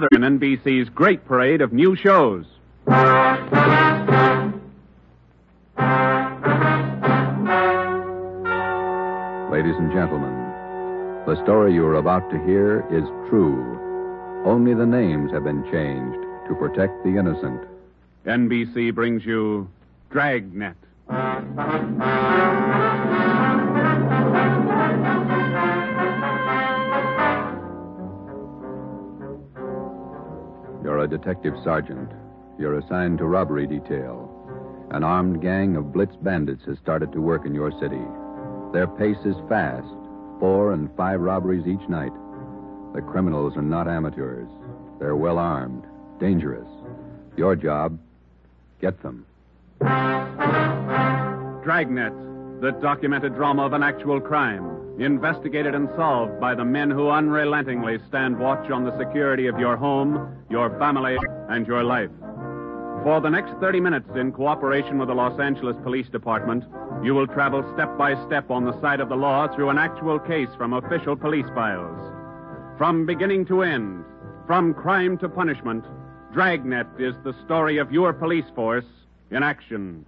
another in NBC's great parade of new shows. Ladies and gentlemen, the story you are about to hear is true. Only the names have been changed to protect the innocent. NBC brings you Dragnet. You're a detective sergeant. You're assigned to robbery detail. An armed gang of blitz bandits has started to work in your city. Their pace is fast, 4 and 5 robberies each night. The criminals are not amateurs. They're well armed, dangerous. Your job, get them. Dragnet, the documented drama of an actual crime, investigated and solved by the men who unrelentingly stand watch on the security of your home, your family, and your life. For the next 30 minutes, in cooperation with the Los Angeles Police Department, you will travel step by step on the side of the law through an actual case from official police files. From beginning to end, from crime to punishment, Dragnet is the story of your police force in action.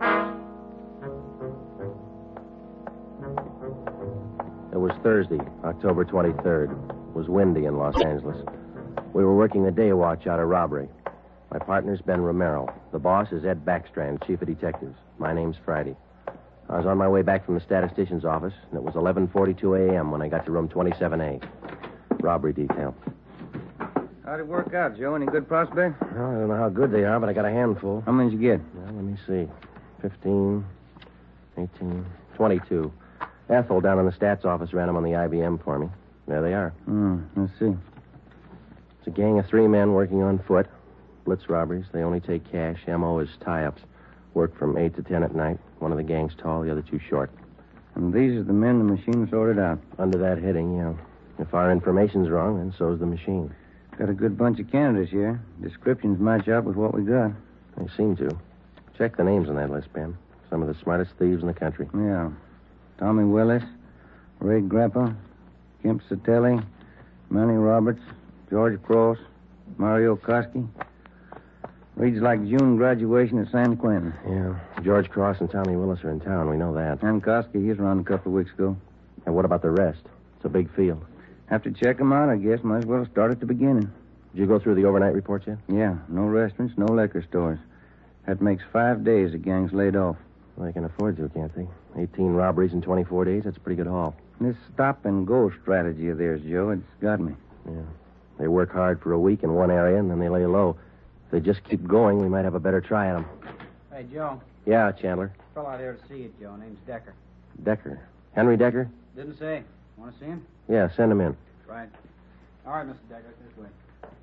It was Thursday, October 23rd. It was windy in Los Angeles. We were working the day watch out of robbery. My partner's Ben Romero. The boss is Ed Backstrand, chief of detectives. My name's Friday. I was on my way back from the statistician's office, and it was 11:42 a.m. when I got to room 27A. Robbery detail. How'd it work out, Joe? Any good prospect? Well, I don't know how good they are, but I got a handful. How many did you get? Well, let me see. 15, 18, 22. Ethel down in the stats office ran them on the IBM for me. There they are. Let's see. It's a gang of 3 men working on foot. Blitz robberies. They only take cash. M.O. is tie-ups. Work from 8 to 10 at night. One of the gang's tall, the other 2 short. And these are the men the machine sorted out. Under that heading, yeah. If our information's wrong, then so's the machine. Got a good bunch of candidates here. Descriptions match up with what we got. They seem to. Check the names on that list, Ben. Some of the smartest thieves in the country. Yeah. Tommy Willis, Ray Grappa, Kemp Satelli, Manny Roberts, George Cross, Mario Koski. Reads like June graduation at San Quentin. Yeah. George Cross and Tommy Willis are in town. We know that. And Koski, he was around a couple of weeks ago. And what about the rest? It's a big field. Have to check them out, I guess. Might as well start at the beginning. Did you go through the overnight report yet? Yeah. No restaurants, no liquor stores. That makes 5 days the gang's laid off. Well, they can afford to, can't they? 18 robberies in 24 days, that's a pretty good haul. This stop-and-go strategy of theirs, Joe, it's got me. Yeah. They work hard for a week in one area, and then they lay low. If they just keep going, we might have a better try at them. Hey, Joe. Yeah, Chandler. Fellow out here to see you, Joe. Name's Decker. Decker. Henry Decker? Didn't say. Want to see him? Yeah, send him in. Right. All right, Mr. Decker, this way.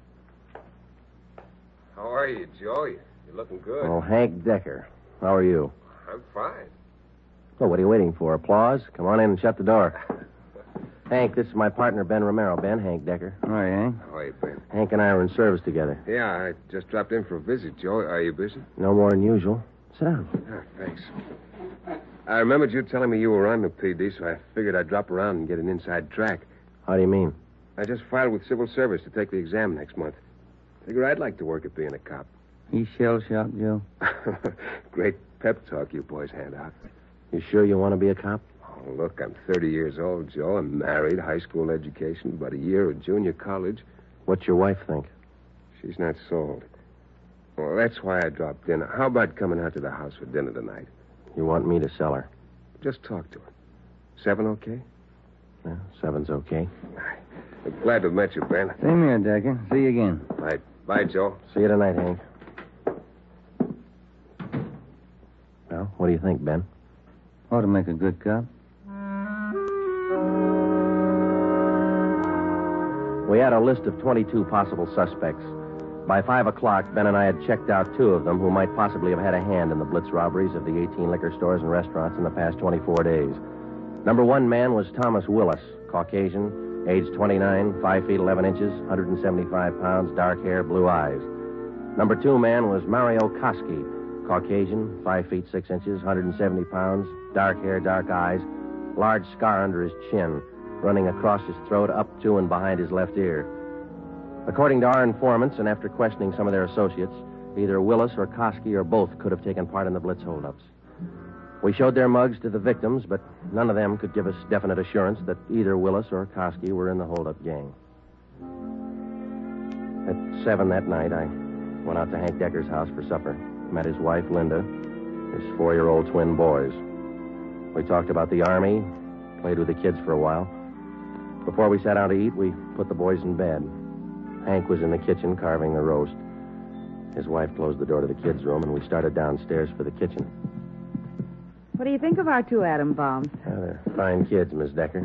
How are you, Joe? You're looking good. Oh, Hank Decker. How are you? I'm fine. Well, what are you waiting for? Applause? Come on in and shut the door. Hank, this is my partner, Ben Romero. Ben, Hank Decker. All right, Hank. How are you, Ben? Hank and I were in service together. Yeah, I just dropped in for a visit, Joe. Are you busy? No more than usual. Sit down. Thanks. I remembered you telling me you were on the PD, so I figured I'd drop around and get an inside track. How do you mean? I just filed with civil service to take the exam next month. Figure I'd like to work at being a cop. He's shell-shocked, Joe. Great pep talk you boys hand out. You sure you want to be a cop? Oh, look, I'm 30 years old, Joe. I'm married, high school education, about a year at junior college. What's your wife think? She's not sold. Well, that's why I dropped in. How about coming out to the house for dinner tonight? You want me to sell her? Just talk to her. 7 okay? Yeah, 7's okay. I'm glad to have met you, Ben. Same here, Decker. See you again. Right. Bye, Joe. See you tonight, Hank. Well, what do you think, Ben? Ought to make a good cop. We had a list of 22 possible suspects. By 5 o'clock, Ben and I had checked out 2 of them who might possibly have had a hand in the blitz robberies of the 18 liquor stores and restaurants in the past 24 days. Number 1 man was Thomas Willis, Caucasian, age 29, 5 feet 11 inches, 175 pounds, dark hair, blue eyes. Number 2 man was Mario Koski, Caucasian, 5 feet 6 inches, 170 pounds, dark hair, dark eyes, large scar under his chin, running across his throat, up to and behind his left ear. According to our informants, and after questioning some of their associates, either Willis or Koski or both could have taken part in the Blitz holdups. We showed their mugs to the victims, but none of them could give us definite assurance that either Willis or Koski were in the holdup gang. At 7 that night, I went out to Hank Decker's house for supper. Met his wife, Linda, his 4-year-old twin boys. We talked about the Army, played with the kids for a while. Before we sat down to eat, we put the boys in bed. Hank was in the kitchen carving the roast. His wife closed the door to the kids' room, and we started downstairs for the kitchen. What do you think of our two atom bombs? They're fine kids, Miss Decker.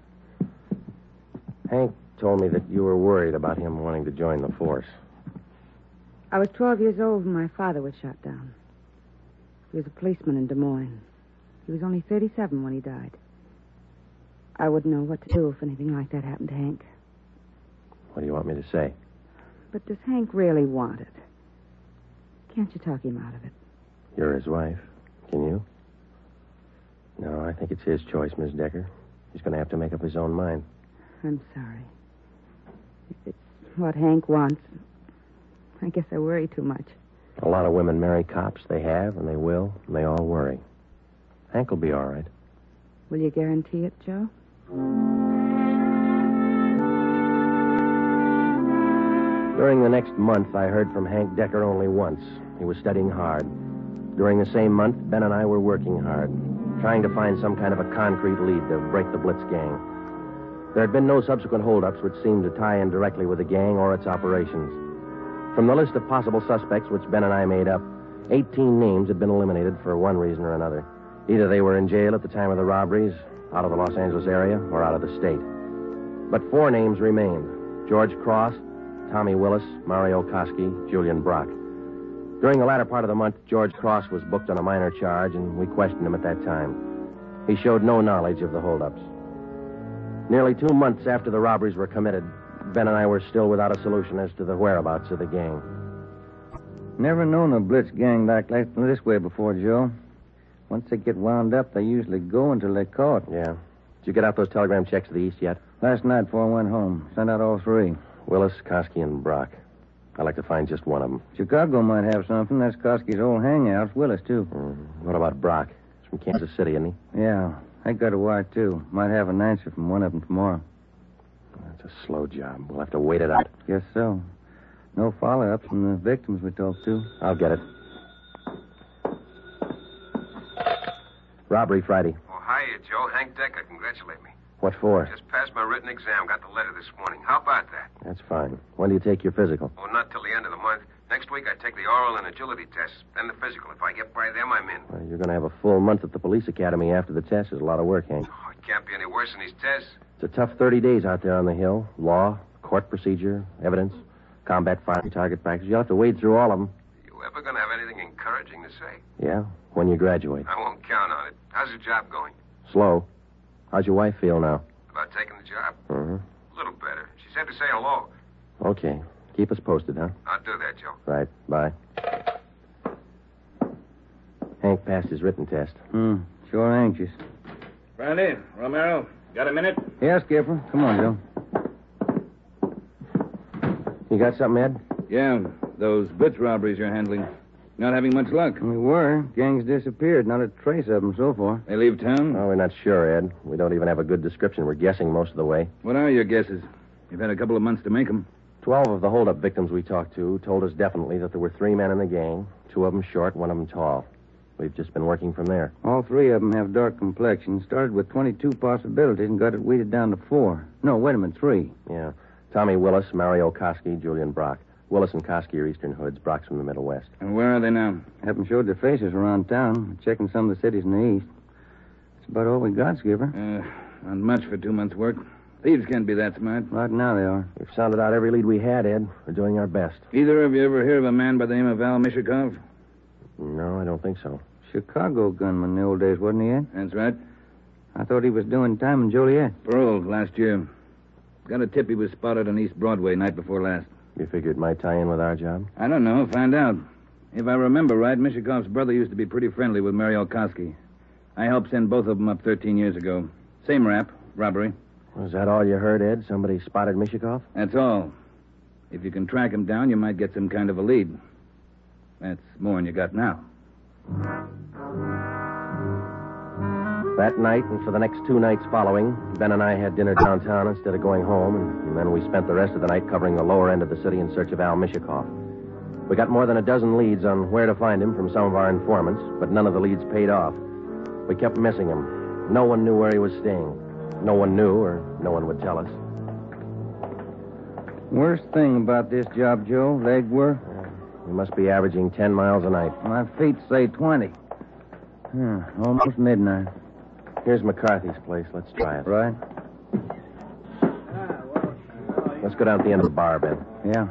Hank told me that you were worried about him wanting to join the force. I was 12 years old when my father was shot down. He was a policeman in Des Moines. He was only 37 when he died. I wouldn't know what to do if anything like that happened to Hank. What do you want me to say? But does Hank really want it? Can't you talk him out of it? You're his wife. Can you? No, I think it's his choice, Miss Decker. He's going to have to make up his own mind. I'm sorry. If it's what Hank wants, I guess I worry too much. A lot of women marry cops. They have, and they will, and they all worry. Hank will be all right. Will you guarantee it, Joe? During the next month, I heard from Hank Decker only once. He was studying hard. During the same month, Ben and I were working hard, trying to find some kind of a concrete lead to break the Blitz gang. There had been no subsequent holdups which seemed to tie in directly with the gang or its operations. From the list of possible suspects which Ben and I made up, 18 names had been eliminated for one reason or another. Either they were in jail at the time of the robberies, out of the Los Angeles area, or out of the state. But 4 names remained: George Cross, Tommy Willis, Mario Koski, Julian Brock. During the latter part of the month, George Cross was booked on a minor charge, and we questioned him at that time. He showed no knowledge of the holdups. Nearly 2 months after the robberies were committed, Ben and I were still without a solution as to the whereabouts of the gang. Never known a Blitz gang like this way before, Joe. Once they get wound up, they usually go until they're caught. Yeah. Did you get out those telegram checks to the east yet? Last night before I went home. Sent out all 3. Willis, Koski, and Brock. I'd like to find just one of them. Chicago might have something. That's Koski's old hangout. Willis, too. What about Brock? He's from Kansas City, isn't he? Yeah. I got a wire, too. Might have an answer from one of them tomorrow. That's a slow job. We'll have to wait it out. Guess so. No follow-ups from the victims we talked to. I'll get it. Robbery Friday. Oh, hiya, Joe. Hank Decker. Congratulate me. What for? Just passed my written exam. Got the letter this morning. How about that? That's fine. When do you take your physical? Oh, not till the end of the month. Next week, I take the oral and agility tests, then the physical. If I get by them, I'm in. Well, you're going to have a full month at the police academy after the test. There's a lot of work, Hank. Oh, it can't be any worse than these tests. It's a tough 30 days out there on the Hill. Law, court procedure, evidence, combat firing, target practice. You'll have to wade through all of them. You ever going to have anything encouraging to say? Yeah, when you graduate. I won't count on it. How's your job going? Slow. How's your wife feel now? About taking the job? Uh-huh. A little better. She said to say hello. Okay. Keep us posted, huh? I'll do that, Joe. Right. Bye. Hank passed his written test. Sure anxious. Brandy, Romero, got a minute? Yeah, Skipper. Come on, Joe. You got something, Ed? Yeah, those Blitz robberies you're handling. Not having much luck. We were. Gangs disappeared. Not a trace of them so far. They leave town? Oh, we're not sure, Ed. We don't even have a good description. We're guessing most of the way. What are your guesses? You've had a couple of months to make them. 12 of the holdup victims we talked to told us definitely that there were 3 men in the gang, 2 of them short, 1 of them tall. We've just been working from there. All 3 of them have dark complexions. Started with 22 possibilities and got it weeded down to 4. No, wait a minute, 3. Yeah. Tommy Willis, Mario Koski, Julian Brock. Willis and Koski are Eastern Hoods. Brock's from the Middle West. And where are they now? Haven't showed their faces around town. Checking some of the cities in the east. That's about all we got, Skipper. Not much for 2 months' work. Thieves can't be that smart. Right now they are. We've sounded out every lead we had, Ed. We're doing our best. Either of you ever hear of a man by the name of Al Mishikov? No, I don't think so. Chicago gunman in the old days, wasn't he, Ed? That's right. I thought he was doing time in Joliet. Paroled last year. Got a tip he was spotted on East Broadway night before last. You figured it might tie in with our job? I don't know. Find out. If I remember right, Mishikov's brother used to be pretty friendly with Mario Koski. I helped send both of them up 13 years ago. Same rap, robbery. Was that all you heard, Ed? Somebody spotted Mishikov? That's all. If you can track him down, you might get some kind of a lead. That's more than you got now. That night and for the next 2 nights following, Ben and I had dinner downtown instead of going home, and then we spent the rest of the night covering the lower end of the city in search of Al Mishikoff. We got more than a dozen leads on where to find him from some of our informants, but none of the leads paid off. We kept missing him. No one knew where he was staying. No one knew, or no one would tell us. Worst thing about this job, Joe, leg work. We must be averaging 10 miles a night. My feet say 20. Almost midnight. Here's McCarthy's place. Let's try it. Right? Let's go down to the end of the bar, Ben. Yeah.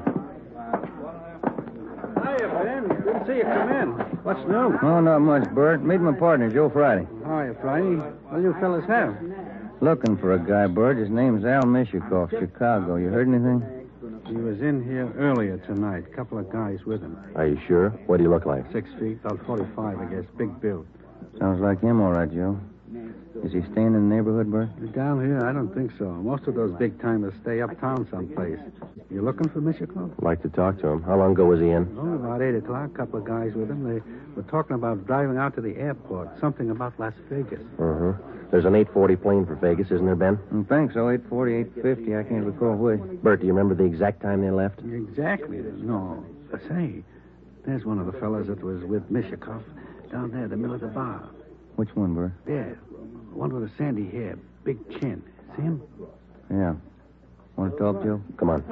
Hiya, Ben. Good to see you come in. What's new? Oh, not much, Bert. Meet my partner, Joe Friday. Hiya, Friday. What do you fellas have? Looking for a guy, Bert. His name's Al Mishikoff, Chicago. You heard anything? He was in here earlier tonight. A couple of guys with him. Are you sure? What do you look like? 6 feet, about 45, I guess. Big build. Sounds like him, all right, Joe. Is he staying in the neighborhood, Bert? Down here, I don't think so. Most of those big-timers stay uptown someplace. You looking for Mishikoff? I'd like to talk to him. How long ago was he in? Oh, about 8 o'clock. A couple of guys with him. They were talking about driving out to the airport. Something about Las Vegas. There's an 840 plane for Vegas, isn't there, Ben? I think so. 840, 850. I can't recall which. Bert, do you remember the exact time they left? Exactly. No. Say, there's one of the fellas that was with Mishikoff down there in the middle of the bar. Which one, Bert? There. One with a sandy hair, big chin. See him? Yeah. Want to talk, Joe? Come on.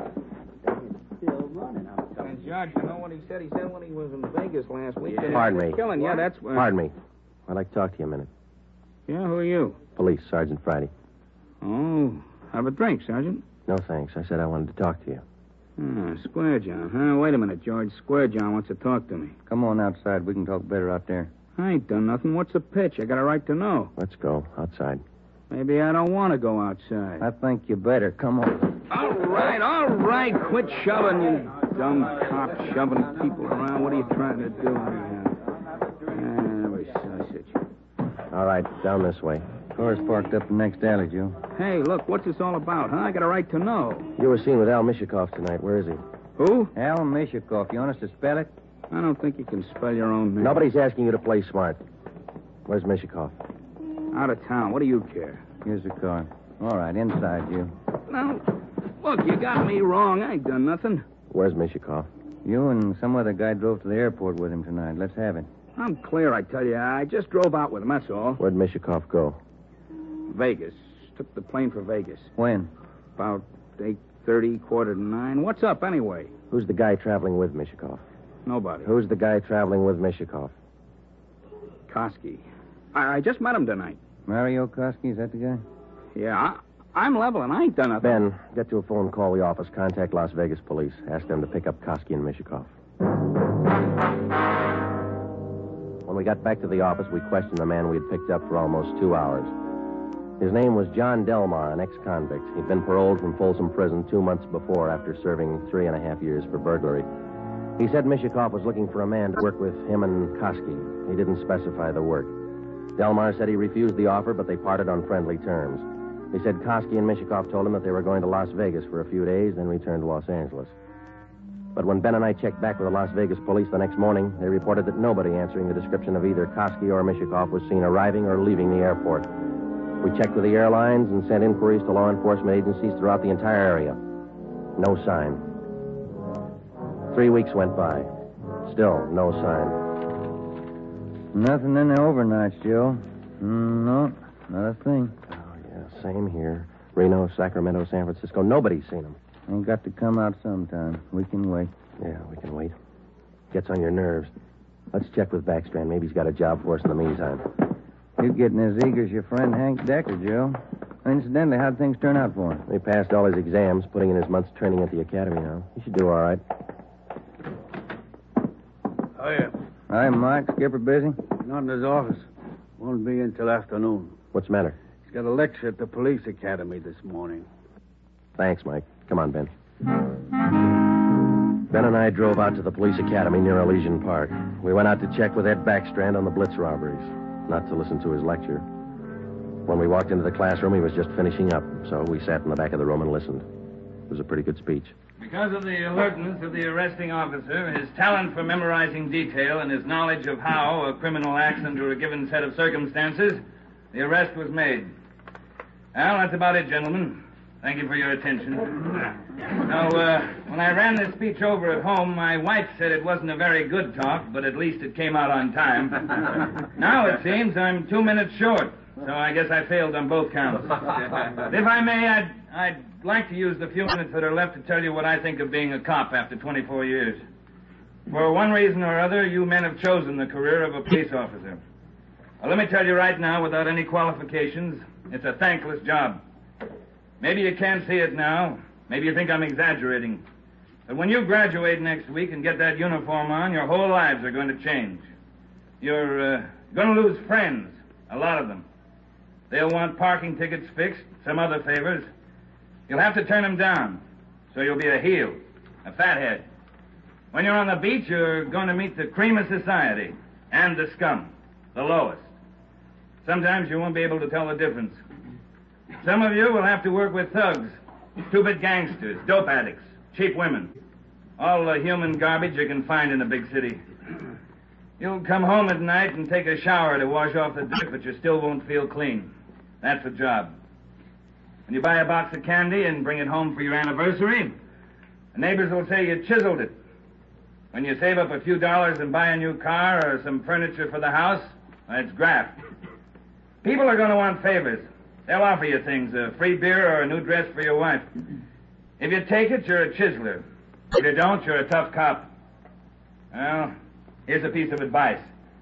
And Judge, you know what he said? He said when he was in Vegas last week. Pardon me. Killing. Yeah, that's. Pardon me. I'd like to talk to you a minute. Yeah, who are you? Police, Sergeant Friday. Oh, have a drink, Sergeant. No, thanks. I said I wanted to talk to you. Square John, huh? Wait a minute, George. Square John wants to talk to me. Come on outside. We can talk better out there. I ain't done nothing. What's the pitch? I got a right to know. Let's go. Outside. Maybe I don't want to go outside. I think you better. Come on. All right. Quit shoving, you dumb cop, shoving people around. What are you trying to do anyhow? We're sausage. All right, down this way. Car's parked up the next alley, Joe. Hey, look, what's this all about, huh? I got a right to know. You were seen with Al Mishikoff tonight. Where is he? Who? Al Mishikoff. You want us to spell it? I don't think you can spell your own name. Nobody's asking you to play smart. Where's Mishikoff? Out of town. What do you care? Here's the car. All right, inside, you. Now, look, you got me wrong. I ain't done nothing. Where's Mishikoff? You and some other guy drove to the airport with him tonight. Let's have it. I'm clear, I tell you. I just drove out with him, that's all. Where'd Mishikoff go? Vegas. Took the plane for Vegas. When? About 8:30, 8:45. What's up, anyway? Who's the guy traveling with Mishikoff? Nobody. Who's the guy traveling with Mishikoff? Koski. I just met him tonight. Mario Koski, is that the guy? Yeah, I'm level, and I ain't done nothing. Ben, get to a phone, call the office, contact Las Vegas police. Ask them to pick up Koski and Mishikoff. When we got back to the office, we questioned the man we'd picked up for almost 2 hours. His name was John Delmar, an ex-convict. He'd been paroled from Folsom Prison 2 months before after serving 3.5 years for burglary. He said Mishikoff was looking for a man to work with him and Koski. He didn't specify the work. Delmar said he refused the offer, but they parted on friendly terms. He said Koski and Mishikoff told him that they were going to Las Vegas for a few days, then return to Los Angeles. But when Ben and I checked back with the Las Vegas police the next morning, they reported that nobody answering the description of either Koski or Mishikoff was seen arriving or leaving the airport. We checked with the airlines and sent inquiries to law enforcement agencies throughout the entire area. No sign. 3 weeks went by. Still, no sign. Nothing in the overnights, Joe. No, not a thing. Oh, yeah, same here. Reno, Sacramento, San Francisco. Nobody's seen them. Ain't got to come out sometime. We can wait. Yeah, we can wait. Gets on your nerves. Let's check with Backstrand. Maybe he's got a job for us in the meantime. You're getting as eager as your friend Hank Decker, Joe. Incidentally, how'd things turn out for him? He passed all his exams, putting in his month's training at the academy now. He should do all right. Oh, yeah. Hi, Mike. Skipper busy? Not in his office. Won't be in till afternoon. What's the matter? He's got a lecture at the police academy this morning. Thanks, Mike. Come on, Ben. Ben and I drove out to the police academy near Elysian Park. We went out to check with Ed Backstrand on the Blitz robberies, not to listen to his lecture. When we walked into the classroom, he was just finishing up, so we sat in the back of the room and listened. It was a pretty good speech. Because of the alertness of the arresting officer, his talent for memorizing detail, and his knowledge of how a criminal acts under a given set of circumstances, the arrest was made. Well, that's about it, gentlemen. Thank you for your attention. Now, when I ran this speech over at home, my wife said it wasn't a very good talk, but at least it came out on time. Now it seems I'm 2 minutes short, so I guess I failed on both counts. If I may, I'd like to use the few minutes that are left to tell you what I think of being a cop after 24 years. For one reason or other, you men have chosen the career of a police officer. Well, let me tell you right now, without any qualifications, it's a thankless job. Maybe you can't see it now. Maybe you think I'm exaggerating. But when you graduate next week and get that uniform on, your whole lives are going to change. You're going to lose friends, a lot of them. They'll want parking tickets fixed, some other favors. You'll have to turn them down, so you'll be a heel, a fathead. When you're on the beach, you're going to meet the cream of society and the scum, the lowest. Sometimes you won't be able to tell the difference. Some of you will have to work with thugs, stupid gangsters, dope addicts, cheap women. All the human garbage you can find in a big city. You'll come home at night and take a shower to wash off the dirt, but you still won't feel clean. That's the job. When you buy a box of candy and bring it home for your anniversary, the neighbors will say you chiseled it. When you save up a few dollars and buy a new car or some furniture for the house, that's graft. People are going to want favors. They'll offer you things, a free beer or a new dress for your wife. If you take it, you're a chiseler. If you don't, you're a tough cop. Well, here's a piece of advice.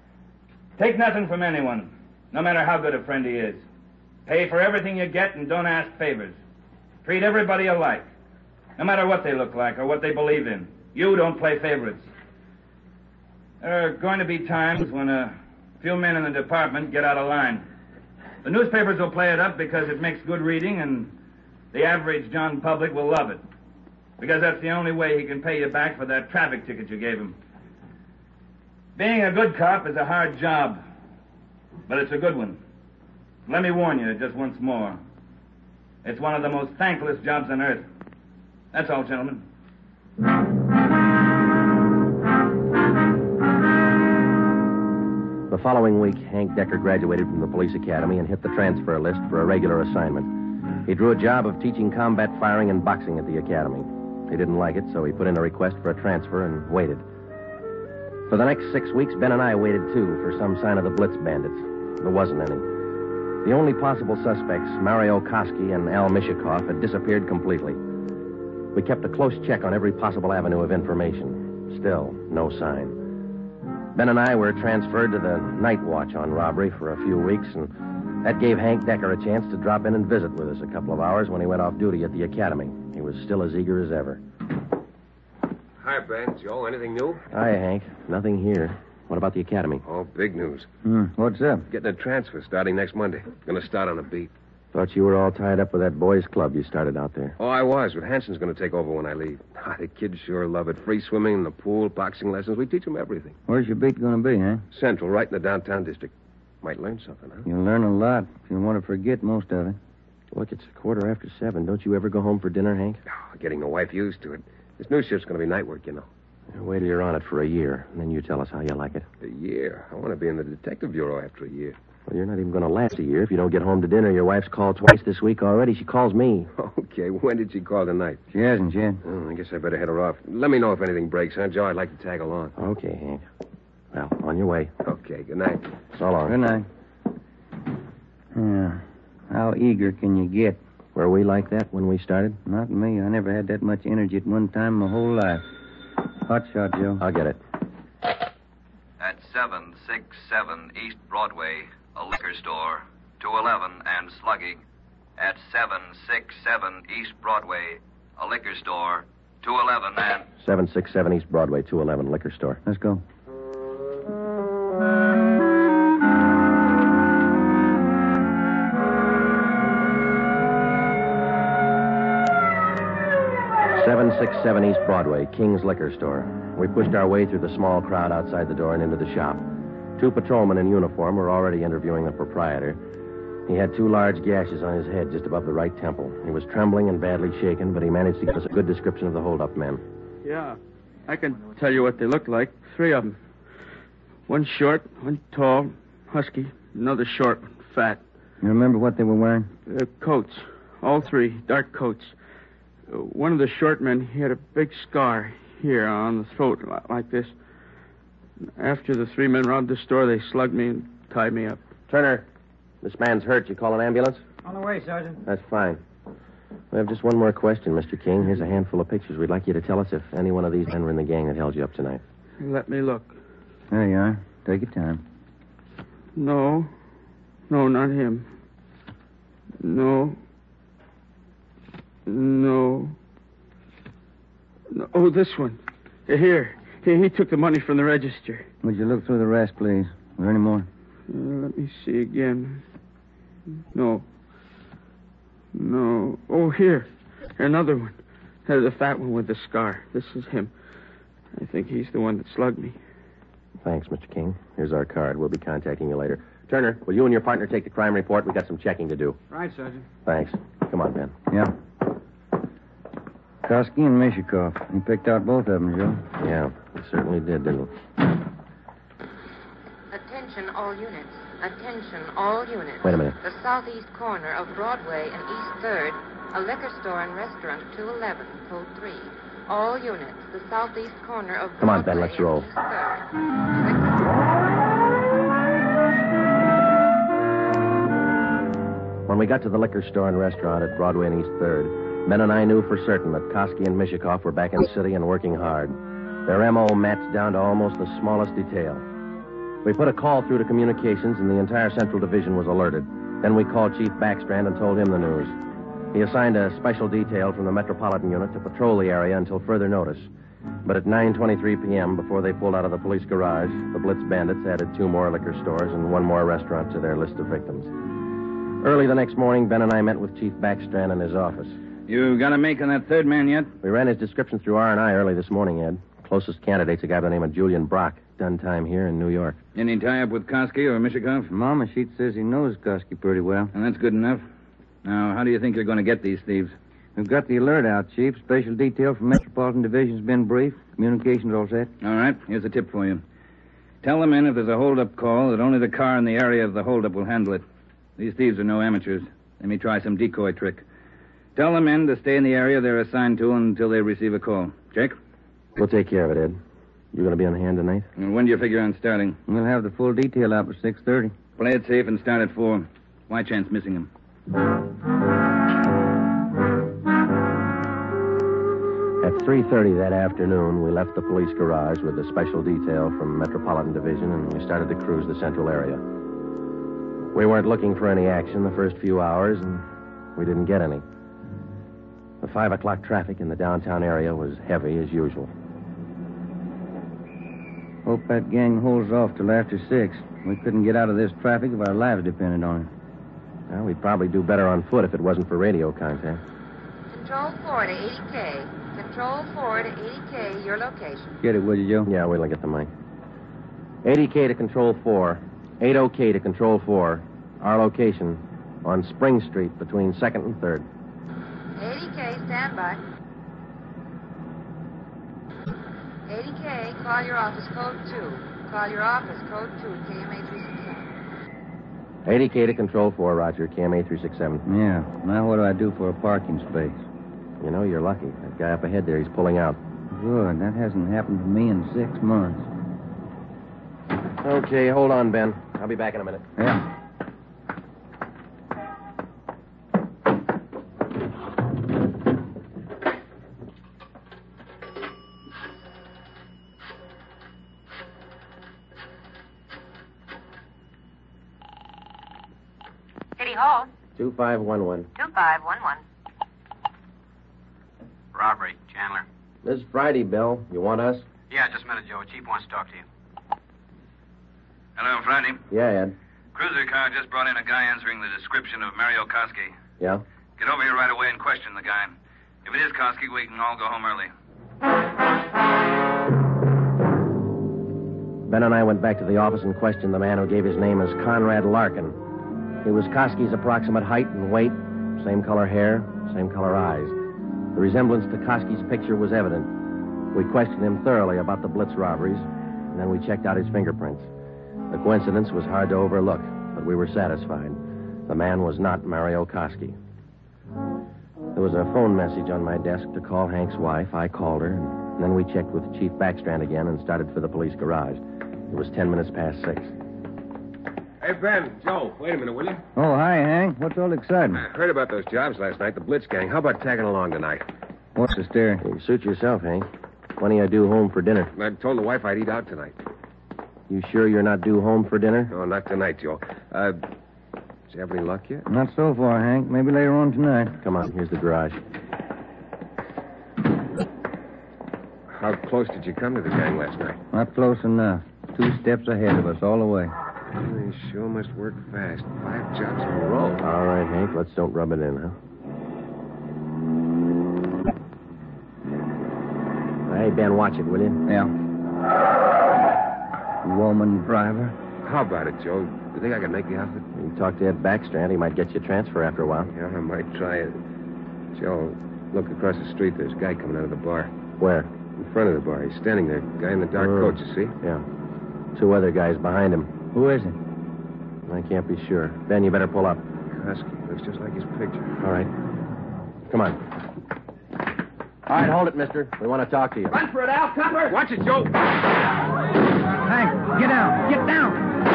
Take nothing from anyone, no matter how good a friend he is. Pay for everything you get and don't ask favors. Treat everybody alike, no matter what they look like or what they believe in. You don't play favorites. There are going to be times when a few men in the department get out of line. The newspapers will play it up because it makes good reading, and the average John public will love it. Because that's the only way he can pay you back for that traffic ticket you gave him. Being a good cop is a hard job, but it's a good one. Let me warn you just once more. It's one of the most thankless jobs on earth. That's all, gentlemen. The following week, Hank Decker graduated from the police academy and hit the transfer list for a regular assignment. He drew a job of teaching combat firing and boxing at the academy. He didn't like it, so he put in a request for a transfer and waited. For the next 6 weeks, Ben and I waited, too, for some sign of the Blitz bandits. There wasn't any. The only possible suspects, Mario Koski and Al Mishikoff, had disappeared completely. We kept a close check on every possible avenue of information. Still, no sign. Ben and I were transferred to the night watch on robbery for a few weeks, and that gave Hank Decker a chance to drop in and visit with us a couple of hours when he went off duty at the academy. He was still as eager as ever. Hi, Ben. Joe, anything new? Hi, Hank. Nothing here. What about the academy? Oh, big news. What's up? Getting a transfer starting next Monday. Going to start on a beat. Thought you were all tied up with that boys' club you started out there. Oh, I was, but Hanson's going to take over when I leave. The kids sure love it. Free swimming in the pool, boxing lessons. We teach them everything. Where's your beat going to be, huh? Central, right in the downtown district. Might learn something, huh? You'll learn a lot if you want to forget most of it. Look, it's 7:15. Don't you ever go home for dinner, Hank? Oh, getting the wife used to it. This new shift's going to be night work, you know. Wait till you're on it for a year, and then you tell us how you like it. A year? I want to be in the detective bureau after a year. Well, you're not even going to last a year if you don't get home to dinner. Your wife's called twice this week already. She calls me. Okay, when did she call tonight? She hasn't yet. Oh, I guess I better head her off. Let me know if anything breaks, huh, Joe? I'd like to tag along. Okay, Hank. Well, on your way. Okay, good night. So long. Good night. Yeah. How eager can you get? Were we like that when we started? Not me. I never had that much energy at one time my whole life. Hot shot, Joe. I'll get it. At 767 East Broadway, a liquor store, 211 and slugging. At 767 East Broadway, a liquor store, 211 and... 767 East Broadway, 211 liquor store. Let's go. .767 East Broadway, King's Liquor Store. We pushed our way through the small crowd outside the door and into the shop. 2 patrolmen in uniform were already interviewing the proprietor. He had 2 large gashes on his head just above the right temple. He was trembling and badly shaken, but he managed to give us a good description of the holdup men. Yeah, I can tell you what they looked like. 3 of them. One short, one tall, husky, another short, fat. You remember what they were wearing? Coats. All 3, dark coats. One of the short men, he had a big scar here on the throat, like this. After the 3 men robbed the store, they slugged me and tied me up. Turner, this man's hurt. You call an ambulance? On the way, Sergeant. That's fine. We have just one more question, Mr. King. Here's a handful of pictures. We'd like you to tell us if any one of these men were in the gang that held you up tonight. Let me look. There you are. Take your time. No. No, not him. No. Oh, this one. Here. He took the money from the register. Would you look through the rest, please? Are there any more? Let me see again. No. Oh, here. Another one. The fat one with the scar. This is him. I think he's the one that slugged me. Thanks, Mr. King. Here's our card. We'll be contacting you later. Turner, will you and your partner take the crime report? We've got some checking to do. Right, Sergeant. Thanks. Come on, Ben. Yeah. Koski and Mishikoff. You picked out both of them, Joe. Yeah, we certainly did, didn't we? Attention all units. Attention all units. Wait a minute. The southeast corner of Broadway and East 3rd, a liquor store and restaurant, 211, code 3. All units. The southeast corner of Broadway. Come on, Ben, let's roll. And East 3rd. When we got to the liquor store and restaurant at Broadway and East 3rd, Ben and I knew for certain that Koski and Mishikoff were back in the city and working hard. Their M.O. matched down to almost the smallest detail. We put a call through to communications, and the entire Central Division was alerted. Then we called Chief Backstrand and told him the news. He assigned a special detail from the Metropolitan Unit to patrol the area until further notice. But at 9:23 p.m., before they pulled out of the police garage, the Blitz bandits added 2 more liquor stores and 1 more restaurant to their list of victims. Early the next morning, Ben and I met with Chief Backstrand in his office. You got a make on that 3rd man yet? We ran his description through R&I early this morning, Ed. Closest candidate's a guy by the name of Julian Brock. Done time here in New York. Any tie-up with Koski or Mishikoff? Mama sheet says he knows Koski pretty well. And that's good enough. Now, how do you think you're going to get these thieves? We've got the alert out, Chief. Special detail from Metropolitan Division's been briefed. Communications all set. All right. Here's a tip for you. Tell the men if there's a hold-up call that only the car in the area of the hold-up will handle it. These thieves are no amateurs. They may try some decoy trick. Tell the men to stay in the area they're assigned to until they receive a call. Jake? We'll take care of it, Ed. You going to be on hand tonight? And when do you figure on starting? We'll have the full detail out by 6:30. Play it safe and start at 4. Why chance missing him? At 3:30 that afternoon, we left the police garage with a special detail from Metropolitan Division, and we started to cruise the central area. We weren't looking for any action the first few hours, and we didn't get any. The 5 o'clock traffic in the downtown area was heavy as usual. Hope that gang holds off till after 6. We couldn't get out of this traffic if our lives depended on it. Well, we'd probably do better on foot if it wasn't for radio contact. Control 4 to 80K. Control 4 to 80K, your location. Get it, will you, Joe? Yeah, wait till I get the mic. 80K to Control 4. 80K to Control 4. Our location on Spring Street between 2nd and 3rd. 80K, stand by. 80K, call your office code 2. Call your office code 2, KMA 367. 80K to Control 4, Roger, KMA 367. Yeah. Now what do I do for a parking space? You know, you're lucky. That guy up ahead there, he's pulling out. Good. That hasn't happened to me in 6 months. Okay, hold on, Ben. I'll be back in a minute. Yeah. City Hall. 2511. 2511. Robbery, Chandler. This is Friday, Bill. You want us? Yeah, just a minute, Joe. Chief wants to talk to you. Hello, Friday. Yeah, Ed. Cruiser car just brought in a guy answering the description of Mario Koski. Yeah? Get over here right away and question the guy. If it is Koski, we can all go home early. Ben and I went back to the office and questioned the man who gave his name as Conrad Larkin. He was Koski's approximate height and weight, same color hair, same color eyes. The resemblance to Koski's picture was evident. We questioned him thoroughly about the Blitz robberies, and then we checked out his fingerprints. The coincidence was hard to overlook, but we were satisfied. The man was not Mario Koski. There was a phone message on my desk to call Hank's wife. I called her, and then we checked with Chief Backstrand again and started for the police garage. It was 10 minutes past 6. Hey, Ben, Joe, wait a minute, will you? Oh, hi, Hank. What's all the excitement? I heard about those jobs last night, the Blitz gang. How about tagging along tonight? What's the stare? You suit yourself, Hank. When are you due home for dinner? I told the wife I'd eat out tonight. You sure you're not due home for dinner? No, not tonight, Joe. Did you have any luck yet? Not so far, Hank. Maybe later on tonight. Come on, here's the garage. How close did you come to the gang last night? Not close enough. 2 steps ahead of us all the way. They sure must work fast. 5 jobs in a row. All right, Hank, let's don't rub it in, huh? Hey, Ben, watch it, will you? Yeah. Woman driver. How about it, Joe? You think I could make the outfit? You can talk to Ed Backstrand. He might get you a transfer after a while. Yeah, I might try it. Joe, look across the street. There's a guy coming out of the bar. Where? In front of the bar. He's standing there. Guy in the dark coat, you see? Yeah. 2 other guys behind him. Who is it? I can't be sure. Ben, you better pull up. Husky. Looks just like his picture. All right. Come on. All right, hold it, mister. We want to talk to you. Run for it, Al. Copper! Watch it, Joe! Hank, get down. Get down.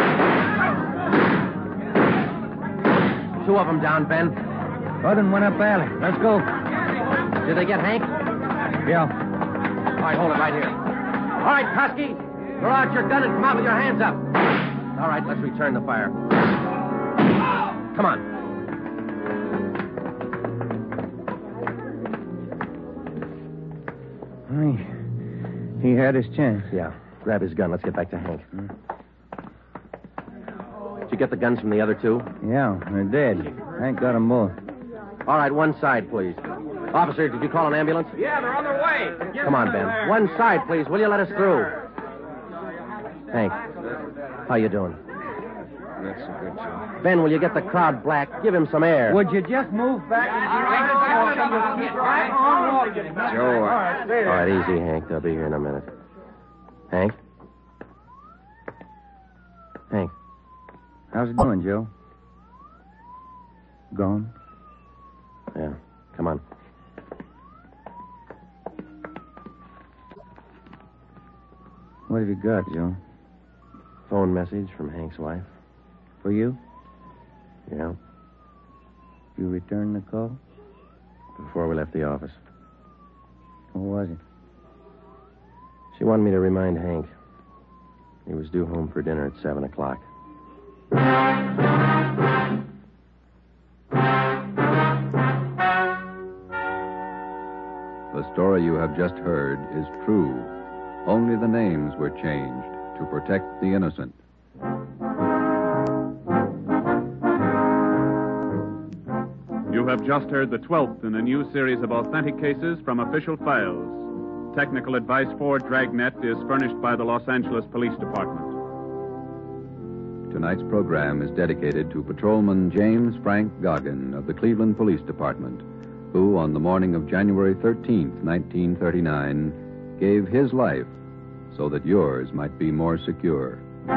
2 of them down, Ben. Other one up alley. Let's go. Did they get Hank? Yeah. All right, hold it right here. All right, Koski. Throw out your gun and come out with your hands up. All right, let's return the fire. Come on. He had his chance. Yeah. Grab his gun. Let's get back to Hank. Did you get the guns from the other 2? Yeah, they're dead. Hank got them both. All right, one side, please. Officer, did you call an ambulance? Yeah, they're on their way. Come on, Ben. One side, please. Will you let us through? Hank, how you doing? Not so good, Joe. Ben, will you get the crowd black? Give him some air. Would you just move back? Joe, All right, easy, Hank. They'll be here in a minute. Hank? Hank? How's it going, Joe? Gone? Yeah. Come on. What have you got, Joe? Phone message from Hank's wife. For you? Yeah. You returned the call? Before we left the office. What was it? She wanted me to remind Hank. He was due home for dinner at 7 o'clock. The story you have just heard is true. Only the names were changed to protect the innocent. You have just heard the 12th in a new series of authentic cases from official files. Technical advice for Dragnet is furnished by the Los Angeles Police Department. Tonight's program is dedicated to Patrolman James Frank Goggin of the Cleveland Police Department, who, on the morning of January 13th, 1939, gave his life so that yours might be more secure.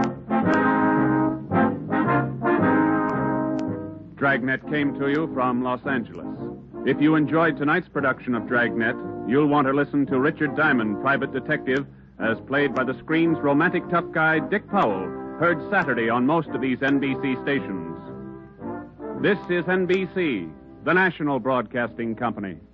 Dragnet came to you from Los Angeles. If you enjoyed tonight's production of Dragnet, you'll want to listen to Richard Diamond, private detective, as played by the screen's romantic tough guy, Dick Powell, heard Saturday on most of these NBC stations. This is NBC, the national broadcasting company.